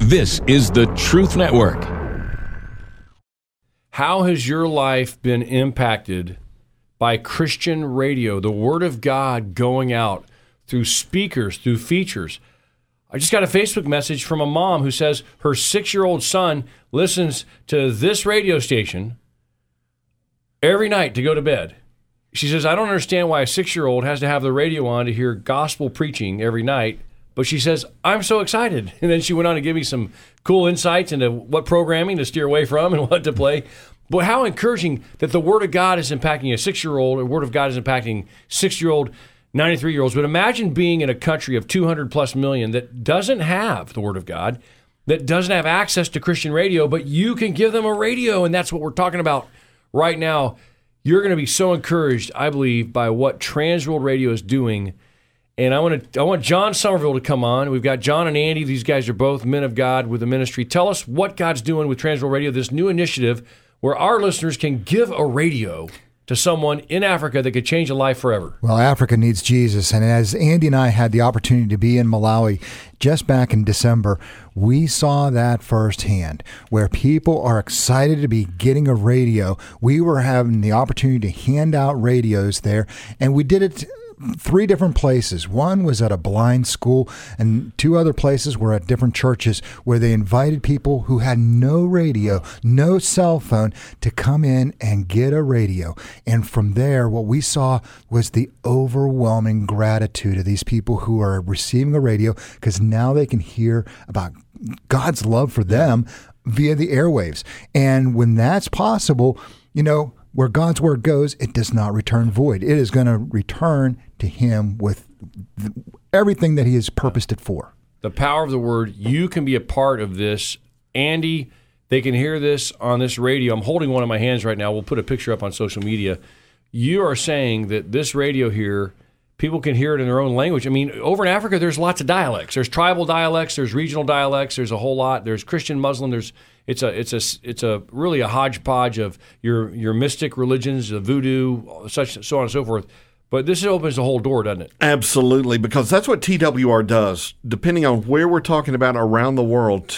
This is the Truth Network. How has your life been impacted by Christian radio, the Word of God going out through speakers, through features? I just got a Facebook message from a mom who says her 6-year-old son listens to this radio station every night to go to bed. She says, I don't understand why a 6-year-old has to have the radio on to hear gospel preaching every night. But she says, I'm so excited. And then she went on to give me some cool insights into what programming to steer away from and what to play. But how encouraging that the Word of God is impacting a 6-year-old, or Word of God is impacting 6-year-old, 93-year-olds. But imagine being in a country of 200 plus million that doesn't have the Word of God, that doesn't have access to Christian radio, but you can give them a radio. And that's what we're talking about right now. You're going to be so encouraged, I believe, by what Transworld Radio is doing. And I want John Somerville to come on. We've got John and Andy. These guys are both men of God with the ministry. Tell us what God's doing with Transworld Radio, this new initiative where our listeners can give a radio to someone in Africa that could change a life forever. Well, Africa needs Jesus. And as Andy and I had the opportunity to be in Malawi just back in December, we saw that firsthand, where people are excited to be getting a radio. We were having the opportunity to hand out radios there, and we did it 3 different places. One was at a blind school, and 2 other places were at different churches where they invited people who had no radio, no cell phone, to come in and get a radio. And from there, what we saw was the overwhelming gratitude of these people who are receiving a radio, because now they can hear about God's love for them via the airwaves. And when that's possible, you know, where God's word goes, it does not return void. It is going to return to him with everything that he has purposed it for. The power of the word. You can be a part of this. Andy, they can hear this on this radio. I'm holding one in my hands right now. We'll put a picture up on social media. You are saying that this radio here, people can hear it in their own language. I mean, over in Africa, there's lots of dialects. There's tribal dialects. There's regional dialects. There's a whole lot. There's Christian, Muslim. It's a really a hodgepodge of your mystic religions, the voodoo, so on and so forth. But this opens the whole door, doesn't it? Absolutely, because that's what TWR does. Depending on where we're talking about around the world,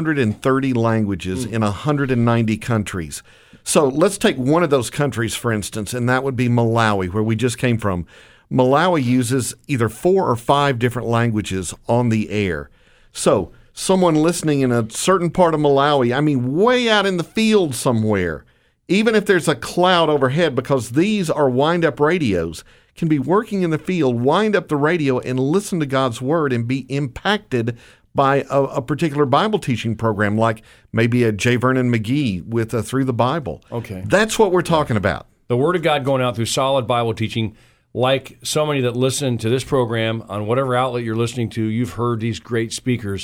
230 languages in 190 countries. So let's take one of those countries, for instance, and that would be Malawi, where we just came from. Malawi uses either 4 or 5 different languages on the air. So someone listening in a certain part of Malawi, I mean, way out in the field somewhere, even if there's a cloud overhead, because these are wind-up radios, can be working in the field, wind up the radio, and listen to God's word and be impacted by a particular Bible teaching program, like maybe a J. Vernon McGee with Through the Bible. Okay. That's what we're talking about. The Word of God going out through solid Bible teaching. Like so many that listen to this program on whatever outlet you're listening to, you've heard these great speakers.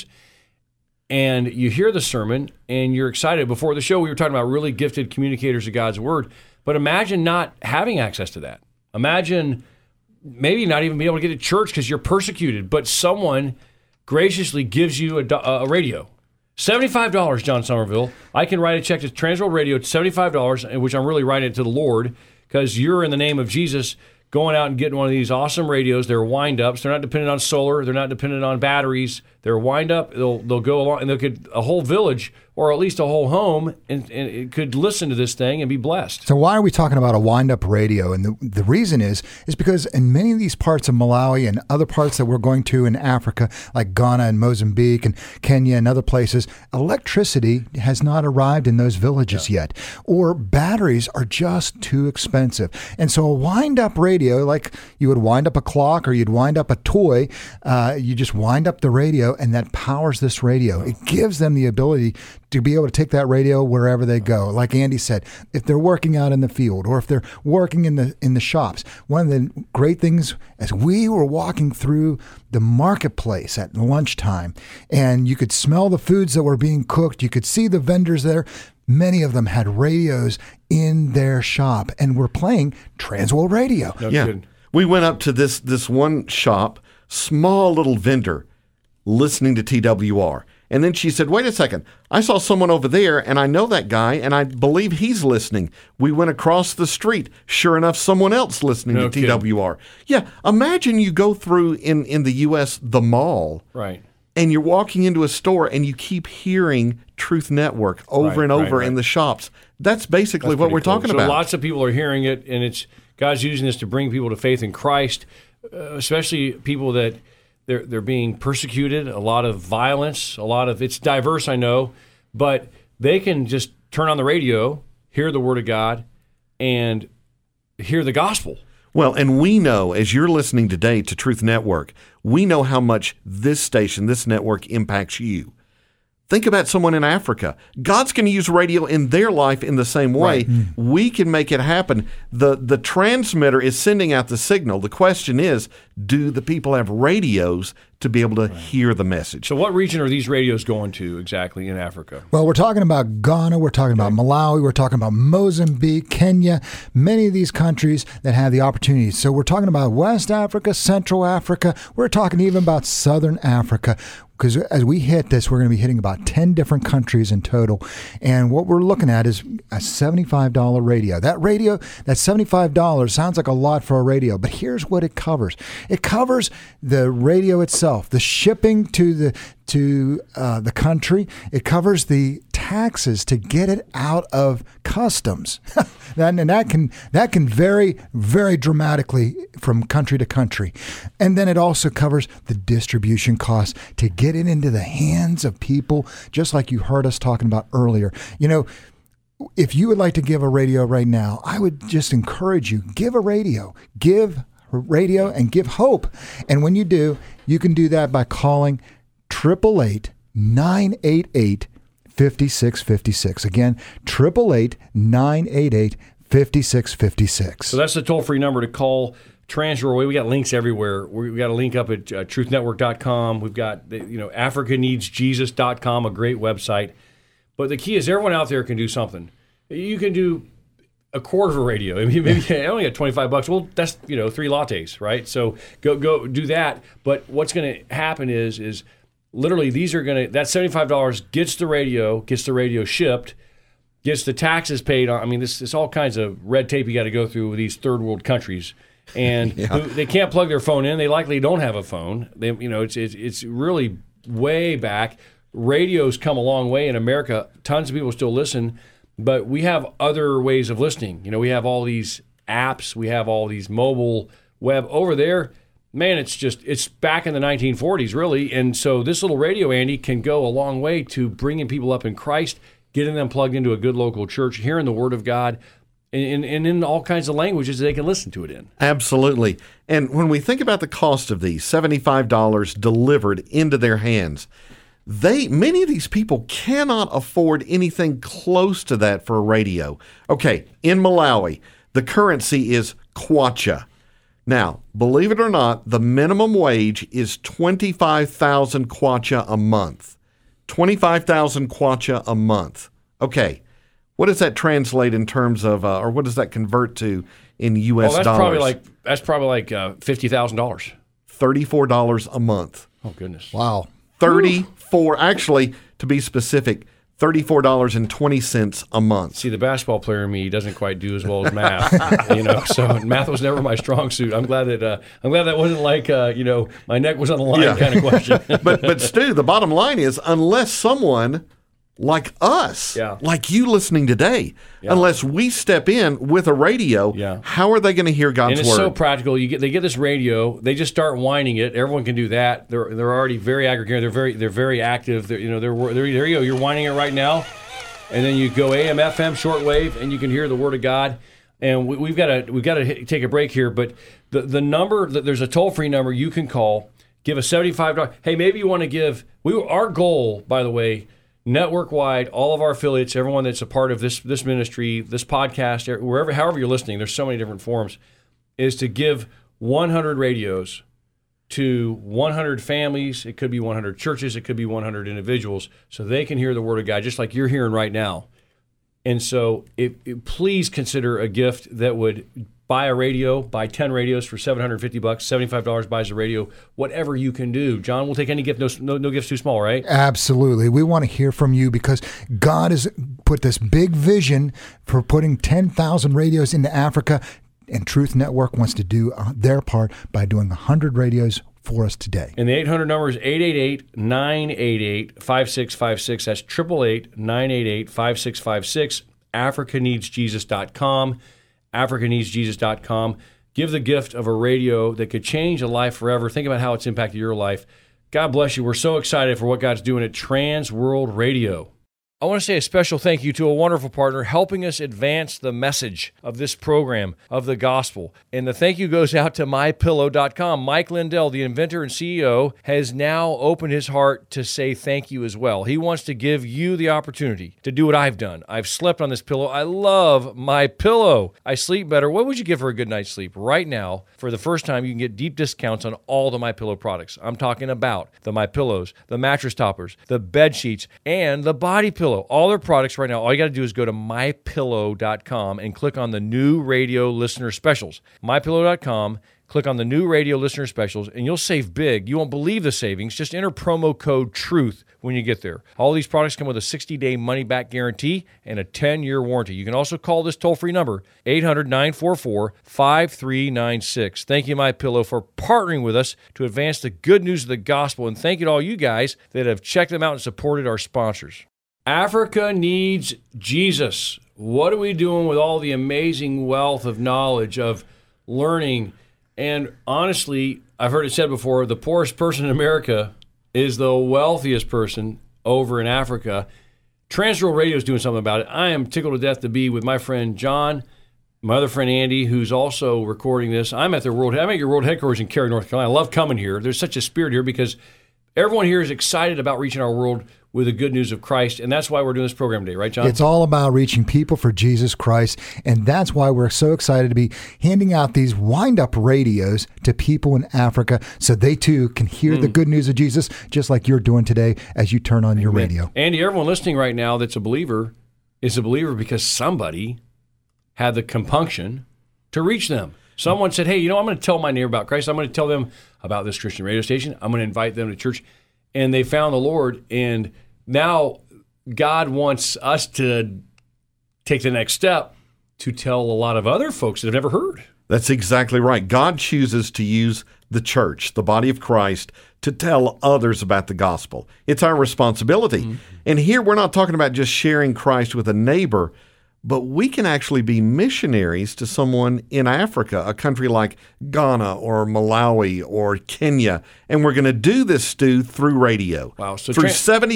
And you hear the sermon, and you're excited. Before the show, we were talking about really gifted communicators of God's word. But imagine not having access to that. Imagine maybe not even being able to get to church because you're persecuted, but someone graciously gives you a radio. $75, John Somerville. I can write a check to Transworld Radio at $75, which I'm really writing it to the Lord, because you're in the name of Jesus going out and getting one of these awesome radios. They're wind-ups. They're not dependent on solar. They're not dependent on batteries. They're wind-up. They'll go along, and a whole village, or at least a whole home, and it could listen to this thing and be blessed. So why are we talking about a wind-up radio? And the reason is because in many of these parts of Malawi and other parts that we're going to in Africa, like Ghana and Mozambique and Kenya and other places, electricity has not arrived in those villages yet, or batteries are just too expensive. And so a wind-up radio, like you would wind up a clock or you'd wind up a toy, you just wind up the radio, and that powers this radio. It gives them the ability to be able to take that radio wherever they go. Like Andy said, if they're working out in the field or if they're working in the shops. One of the great things, as we were walking through the marketplace at lunchtime, and you could smell the foods that were being cooked, you could see the vendors there. Many of them had radios in their shop and were playing Transworld Radio. No kidding. We went up to this one shop, small little vendor, listening to TWR. And then she said, wait a second, I saw someone over there, and I know that guy, and I believe he's listening. We went across the street. Sure enough, someone else listening to TWR. Yeah, imagine you go through in the U.S., the mall, right, and you're walking into a store and you keep hearing Truth Network over and over in the shops. That's basically what we're talking about. So lots of people are hearing it, and it's God's using this to bring people to faith in Christ, especially people that they're being persecuted, a lot of violence, it's diverse, I know, but they can just turn on the radio, hear the Word of God, and hear the gospel. Well, and we know, as you're listening today to Truth Network, we know how much this station, this network impacts you. Think about someone in Africa. God's going to use radio in their life in the same way. Right. We can make it happen. The transmitter is sending out the signal. The question is, do the people have radios to be able to hear the message? So what region are these radios going to exactly in Africa? Well, we're talking about Ghana, we're talking about Malawi, we're talking about Mozambique, Kenya, many of these countries that have the opportunity. So we're talking about West Africa, Central Africa, we're talking even about Southern Africa. Because as we hit this, we're going to be hitting about 10 different countries in total. And what we're looking at is a $75 radio. That radio, that $75 sounds like a lot for a radio, but here's what it covers. It covers the radio itself, the shipping to the country. It covers the taxes to get it out of customs. And that can vary very dramatically from country to country. And then it also covers the distribution costs to get it into the hands of people, just like you heard us talking about earlier. You know, if you would like to give a radio right now, I would just encourage you, give a radio. Give radio and give hope. And when you do, you can do that by calling 888-988-5656. Again, 888-988-5656. So that's the toll-free number to call. Transfer away. We got links everywhere. We got a link up at truthnetwork.com. We've got AfricaNeedsJesus.com, a great website. But the key is everyone out there can do something. You can do a quarter of a radio. I mean, maybe I only got $25. Well, that's 3 lattes, right? So go do that. But what's going to happen is literally these are going to, that $75 gets the radio shipped, gets the taxes paid on. I mean, this all kinds of red tape you got to go through with these third world countries. And they can't plug their phone in. They likely don't have a phone. It's really way back. Radio's come a long way in America. Tons of people still listen, but we have other ways of listening. We have all these apps. We have all these mobile web over there. Man, it's back in the 1940s, really. And so this little radio, Andy, can go a long way to bringing people up in Christ, getting them plugged into a good local church, hearing the Word of God, and in all kinds of languages they can listen to it in. Absolutely. And when we think about the cost of these, $75 delivered into their hands, many of these people cannot afford anything close to that for a radio. Okay, in Malawi, the currency is kwacha. Now, believe it or not, the minimum wage is 25,000 kwacha a month. 25,000 kwacha a month. Okay. What does that translate in terms of, or what does that convert to in U.S. dollars? That's probably like $50,000. $34 a month. Oh, goodness. Wow. 34, actually, to be specific, $34.20 a month. See, the basketball player in me doesn't quite do as well as math, so math was never my strong suit. I'm glad that wasn't like, my neck was on the line kind of question. But Stu, the bottom line is, unless someone like us, like you listening today, unless we step in with a radio, how are they going to hear God's word? And it's so practical. They get this radio, they just start winding it. Everyone can do that. They're already very aggregated. They're very active. There you go. You're winding it right now, and then you go AM, FM, shortwave, and you can hear the Word of God. And we've got to take a break here, but the number, there's a toll-free number you can call. Give a $75. Hey, maybe you want to give. Our goal, by the way, network-wide, all of our affiliates, everyone that's a part of this ministry, this podcast, however you're listening, there's so many different forms, is to give 100 radios to 100 families. It could be 100 churches. It could be 100 individuals, so they can hear the Word of God just like you're hearing right now. And so please consider a gift that would buy a radio, buy 10 radios for $750, $75 buys a radio, whatever you can do. John, we'll take any gift, no gift's too small, right? Absolutely. We want to hear from you because God has put this big vision for putting 10,000 radios into Africa, and Truth Network wants to do their part by doing 100 radios for us today. And the 800 number is 888-988-5656. That's 888-988-5656. AfricaNeedsJesus.com. AfricaNeedsJesus.com. Give the gift of a radio that could change a life forever. Think about how it's impacted your life. God bless you. We're so excited for what God's doing at Trans World Radio. I want to say a special thank you to a wonderful partner helping us advance the message of this program, of the gospel. And the thank you goes out to MyPillow.com. Mike Lindell, the inventor and CEO, has now opened his heart to say thank you as well. He wants to give you the opportunity to do what I've done. I've slept on this pillow. I love MyPillow. I sleep better. What would you give for a good night's sleep? Right now, for the first time, you can get deep discounts on all the MyPillow products. I'm talking about the MyPillows, the mattress toppers, the bed sheets, and the body pillow. All their products right now, all you got to do is go to MyPillow.com and click on the new radio listener specials. MyPillow.com, click on the new radio listener specials, and you'll save big. You won't believe the savings. Just enter promo code TRUTH when you get there. All these products come with a 60-day money-back guarantee and a 10-year warranty. You can also call this toll-free number, 800-944-5396. Thank you, MyPillow, for partnering with us to advance the good news of the gospel, and thank you to all you guys that have checked them out and supported our sponsors. Africa needs Jesus. What are we doing with all the amazing wealth of knowledge, of learning? And honestly, I've heard it said before, the poorest person in America is the wealthiest person over in Africa. Transworld Radio is doing something about it. I am tickled to death to be with my friend John, my other friend Andy, who's also recording this. I'm at your world headquarters in Cary, North Carolina. I love coming here. There's such a spirit here because everyone here is excited about reaching our world with the good news of Christ, and that's why we're doing this program today, right, John? It's all about reaching people for Jesus Christ, and that's why we're so excited to be handing out these wind-up radios to people in Africa so they too can hear the good news of Jesus, just like you're doing today as you turn on your radio. Andy, everyone listening right now that's a believer is a believer because somebody had the compunction to reach them. Someone said, hey, I'm going to tell my neighbor about Christ. I'm going to tell them about this Christian radio station. I'm going to invite them to church. And they found the Lord, and now God wants us to take the next step to tell a lot of other folks that have never heard. That's exactly right. God chooses to use the church, the body of Christ, to tell others about the gospel. It's our responsibility. Mm-hmm. And here we're not talking about just sharing Christ with a neighbor, but we can actually be missionaries to someone in Africa, a country like Ghana or Malawi or Kenya. And we're going to do this, Stu, through radio. Wow. So through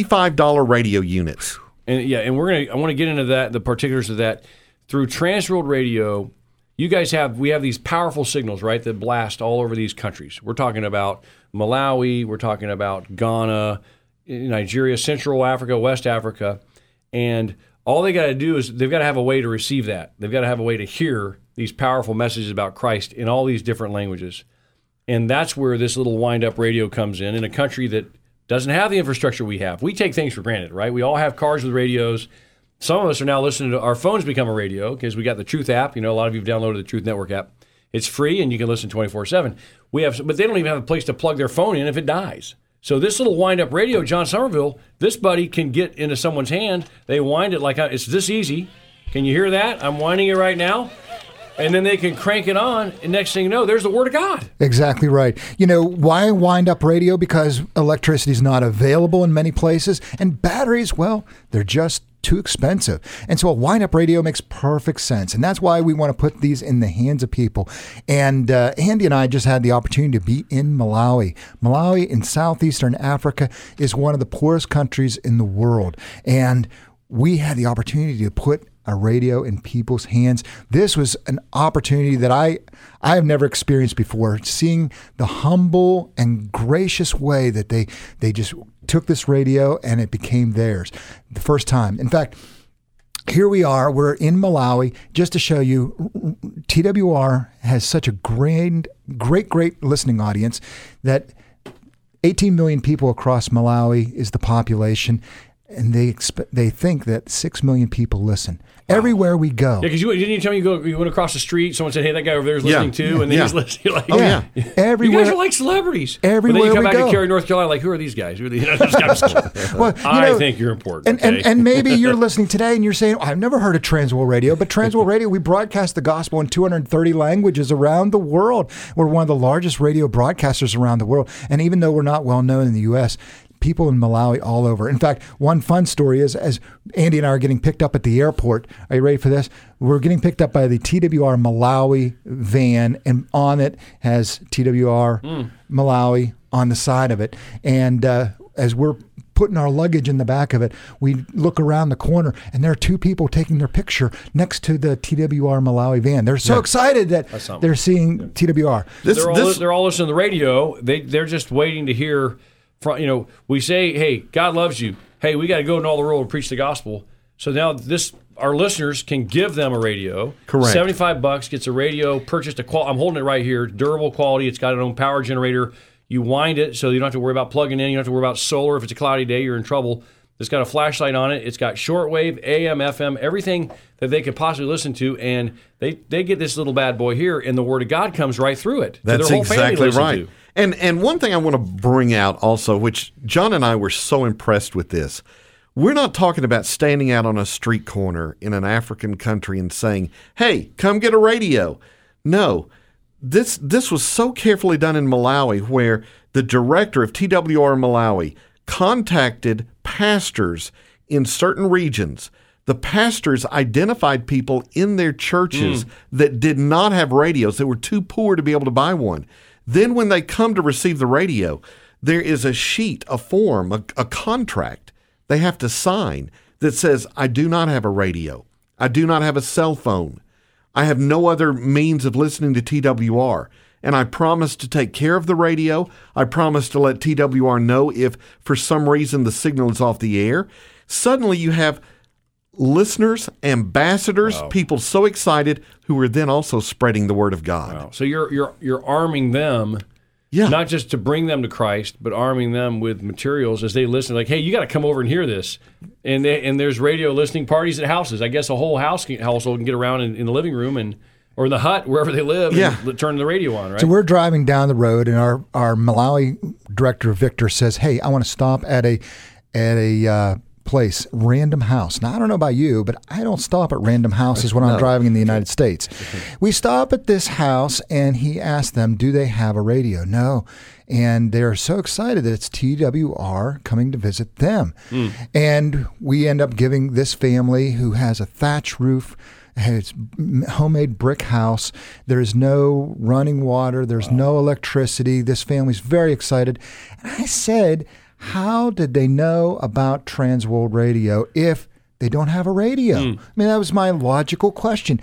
$75 radio units. And I want to get into that, the particulars of that. Through Transworld Radio, we have these powerful signals, right, that blast all over these countries. We're talking about Malawi, we're talking about Ghana, Nigeria, Central Africa, West Africa, and all they got to do is they've got to have a way to receive that. They've got to have a way to hear these powerful messages about Christ in all these different languages. And that's where this little wind-up radio comes in a country that doesn't have the infrastructure we have. We take things for granted, right? We all have cars with radios. Some of us are now listening to our phones become a radio because we got the Truth app. A lot of you have downloaded the Truth Network app. It's free, and you can listen 24/7. But they don't even have a place to plug their phone in if it dies. So this little wind-up radio, John Somerville, this buddy can get into someone's hand. They wind it like it's this easy. Can you hear that? I'm winding it right now. And then they can crank it on, and next thing you know, there's the Word of God. Exactly right. Why wind-up radio? Because electricity is not available in many places, and batteries, well, they're just too expensive. And so a wind-up radio makes perfect sense. And that's why we want to put these in the hands of people. And Andy and I just had the opportunity to be in Malawi. Malawi in southeastern Africa is one of the poorest countries in the world. And we had the opportunity to put a radio in people's hands. This was an opportunity that I have never experienced before, seeing the humble and gracious way that they just took this radio and it became theirs the first time. In fact, here we are, we're in Malawi, just to show you, TWR has such a great listening audience that 18 million people across Malawi is the population. and they think that 6 million people listen everywhere we go. Yeah, because didn't you tell me you went across the street, someone said, hey, that guy over there is listening too, and they just listen. You're like, everywhere. You guys are like celebrities. Everywhere but then you come we back go. to Cary, North Carolina, like, who are these guys? Who are these? Well, I think you're important. And maybe you're listening today and you're saying, I've never heard of Transworld Radio, but Transworld Radio, we broadcast the gospel in 230 languages around the world. We're one of the largest radio broadcasters around the world. And even though we're not well known in the U.S., people in Malawi all over. In fact, one fun story is as Andy and I are getting picked up at the airport, are you ready for this? We're getting picked up by the TWR Malawi van, and on it has TWR Malawi on the side of it. And as we're putting our luggage in the back of it, we look around the corner, and there are two people taking their picture next to the TWR Malawi van. They're so excited that they're seeing TWR. They're all listening to the radio. They're just waiting to hear. We say, hey, God loves you. Hey, we got to go into all the world and preach the gospel. So now our listeners can give them a radio. Correct. $75 gets a radio, purchased I'm holding it right here, durable quality. It's got its own power generator. You wind it so you don't have to worry about plugging in. You don't have to worry about solar. If it's a cloudy day, you're in trouble. It's got a flashlight on it. It's got shortwave, AM, FM, everything that they could possibly listen to. And they get this little bad boy here, and the Word of God comes right through it. That's their whole exactly right. To. And one thing I want to bring out also, which John and I were so impressed with this, we're not talking about standing out on a street corner in an African country and saying, hey, come get a radio. No, this was so carefully done in Malawi, where the director of TWR Malawi contacted pastors in certain regions. The pastors identified people in their churches that did not have radios, that were too poor to be able to buy one. Then when they come to receive the radio, there is a sheet, a form, a contract they have to sign that says, I do not have a radio. I do not have a cell phone. I have no other means of listening to TWR. And I promise to take care of the radio. I promise to let TWR know if for some reason the signal is off the air. Suddenly you have listeners, ambassadors, people so excited who are then also spreading the word of God. Wow. So you're arming them, not just to bring them to Christ, but arming them with materials as they listen. Like, hey, you got to come over and hear this. And there's radio listening parties at houses. I guess a whole household can get around in the living room or in the hut, wherever they live, and turn the radio on, right? So we're driving down the road, and our Malawi director, Victor, says, hey, I want to stop at a place, Random House. Now, I don't know about you, but I don't stop at random houses when I'm driving in the United States. We stop at this house, and he asked them, do they have a radio? No. And they're so excited that it's TWR coming to visit them. And we end up giving this family who has a thatch roof, it's homemade brick house. There's no running water. There's no electricity. This family's very excited. And I said, how did they know about Transworld Radio if they don't have a radio? I mean, that was my logical question.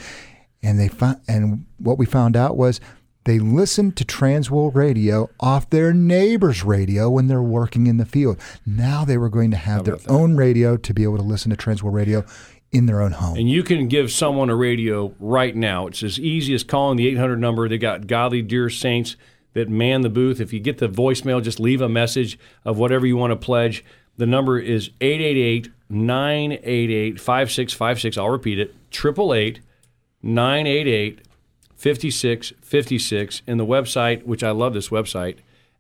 And what we found out was they listened to Transworld Radio off their neighbor's radio when they're working in the field. Now they were going to have their own radio to be able to listen to Transworld Radio in their own home. And you can give someone a radio right now. It's as easy as calling the 800 number. They got godly dear saints that man the booth. If you get the voicemail, just leave a message of whatever you want to pledge. The number is 888-988-5656. I'll repeat it, 888-988-5656. And the website, which I love this website,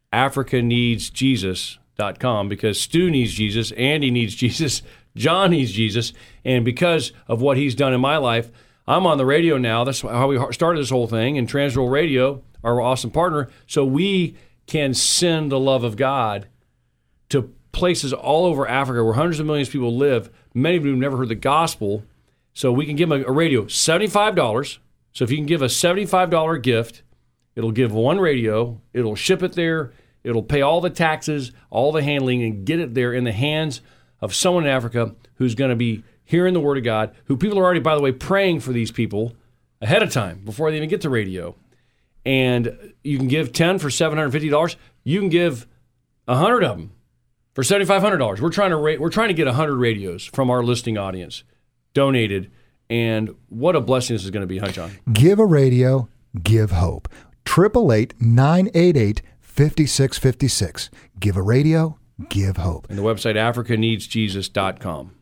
AfricaNeedsJesus.com, because Stu needs Jesus, Andy needs Jesus, John needs Jesus, and because of what he's done in my life, I'm on the radio now. That's how we started this whole thing, and Transworld Radio, our awesome partner, so we can send the love of God to places all over Africa where hundreds of millions of people live, many of whom have never heard the gospel, so we can give them a radio, $75. So if you can give a $75 gift, it'll give one radio, it'll ship it there, it'll pay all the taxes, all the handling, and get it there in the hands of someone in Africa who's going to be hearing the Word of God, who people are already, by the way, praying for these people ahead of time before they even get to radio. And you can give 10 for $750. You can give 100 of them for $7,500. We're trying to get 100 radios from our listening audience donated. And what a blessing this is going to be, huh, John? Give a radio, give hope. 888-988-5656. Give a radio, give hope. And the website, africaneedsjesus.com.